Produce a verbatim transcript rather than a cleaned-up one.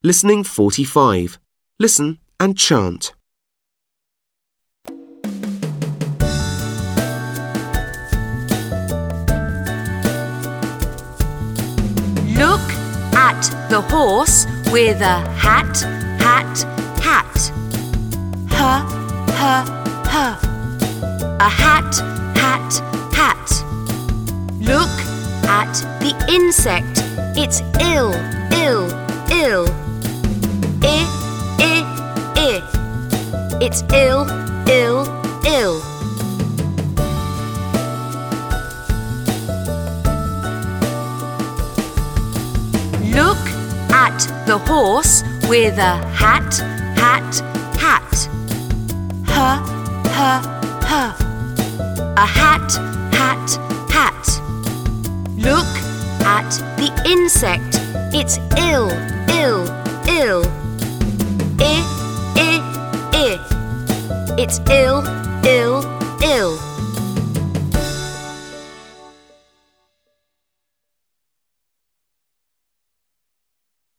Listening forty-five. Listen and chant. Look at the horse with a hat, hat, hat. H, h, h. A hat, hat, hat. Look at the insect. It's ill, ill, ill. I, I, I. It's ill, ill, ill. Look at the horse with a hat, hat, hat. H, h, h. A hat, hat, hat. Look at the insect. It's ill, ill, ill. I, I, I. It's ill, ill, ill.